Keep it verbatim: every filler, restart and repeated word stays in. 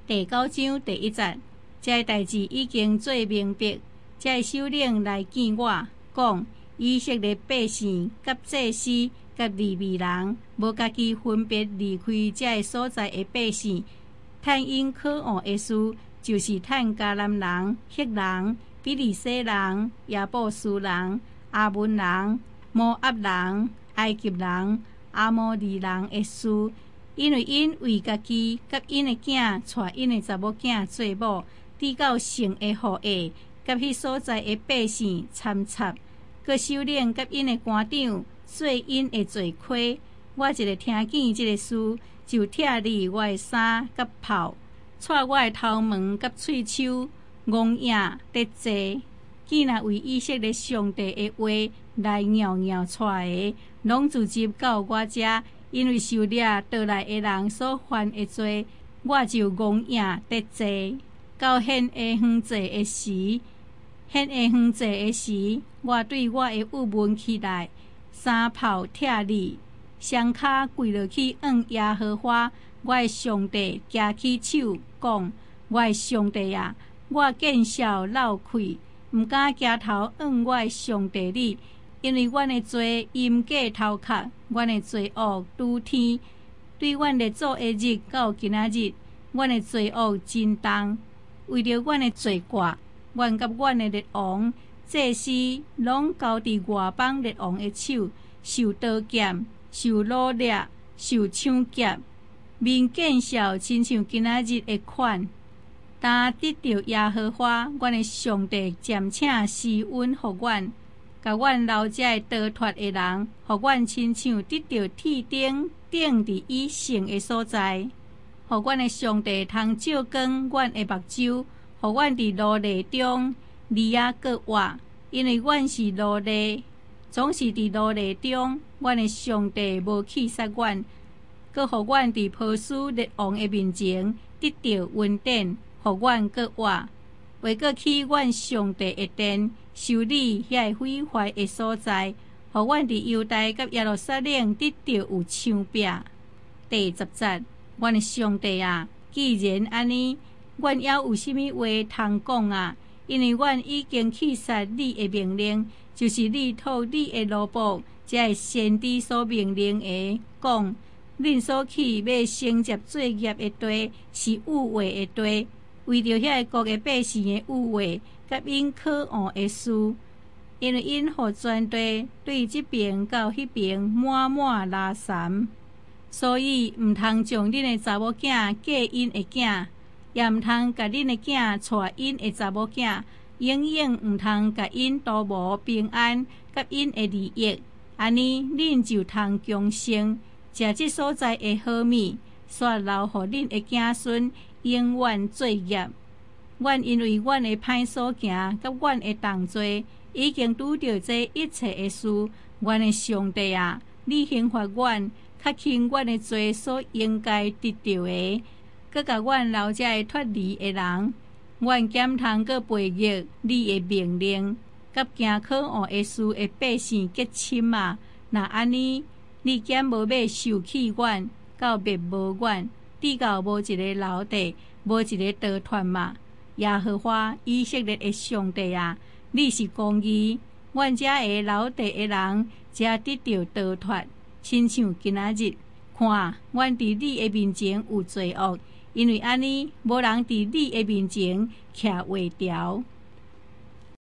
第九章第一节，这代志已经做明白。这首领来见我，讲以色列百姓、甲祭司、甲利未人，无家己分别离开这所在的百姓，探因可恶的事，就是探迦南人、赫人、比利洗人、亚布斯人、阿文人、摩押人、埃及人、阿摩利人的事。因为因为家己甲因的囝带因的查某囝做某，抵到圣的后裔，甲迄所在的百姓参插，佮首领甲因的官长做因的罪亏。我一个听见这个事，就拆离我的衫甲袍，带我的头毛甲喙手戆影得坐。既然为以色列上帝的话来袅袅带的，拢聚集到我这。因为受了倒来的人所犯的罪，我就戆影得坐。到献下燔祭的时，献下燔祭的时，我对我的郁闷起来，衫袍拆离，双脚跪落去，向耶和华我的上帝举起手，讲：我的上帝啊，我见笑闹气，毋敢举头向我的上帝你。因为阮的罪因假头壳，阮的罪恶拄天，对阮的祖的日到今仔日，阮的罪恶真重。为着阮的罪过，阮甲阮的列王、祭司拢交伫外邦列王的手，受刀剑、受掳掠、受抢劫，面见笑，亲像今仔日的款。但得到耶和华阮的上帝渐请施恩予阮。甲阮老遮的逃脱的人，互阮亲像得到铁钉钉伫以圣的所在，互阮的上帝通照光阮的目睭，互阮伫奴隶中离啊搁活，因为阮是奴隶，总是伫奴隶中，阮的上帝无弃杀阮，搁互阮伫波斯列王的面前得到恩典，互阮搁活，为搁去阮上帝的殿。修理遐毁坏的所在，互阮伫犹大甲耶路撒冷得到有枪柄。第十节，阮的上帝啊，既然安尼，阮还有啥物话通讲啊？因为阮已经去杀你的命令，就是你托你的奴仆，这个先知所命令的，讲恁所去要承接罪孽的地是污秽的地，为着遐个国的百姓的污秽。甲因可恶的事，因为因互全地对这边到迄边满满拉残，所以毋通将恁的查某囝嫁因的囝，也毋通甲恁的囝带因的查某囝，永远毋通甲因都无平安，甲因的利益，安尼恁就通强盛，食这所在的好米，煞留互恁的子孙永远罪业。阮因为阮的歹所行，甲阮的动罪，已经拄着这一切的事。阮的上帝啊，你刑罚阮，较轻阮的罪所应该得到的，佮甲阮老遮的脱离的人，阮减通佮背逆你的命令，甲行可恶的事的百姓结亲啊！那安尼，你减无要受气阮，到灭无阮，直到无一个留地，无一个逃脱嘛！耶和华以色列的上帝啊，你是公义，阮遮的留地的人才得到逃脱，亲像今仔日，看，阮伫你的面前有罪恶，因为安尼，无人伫你的面前徛画条。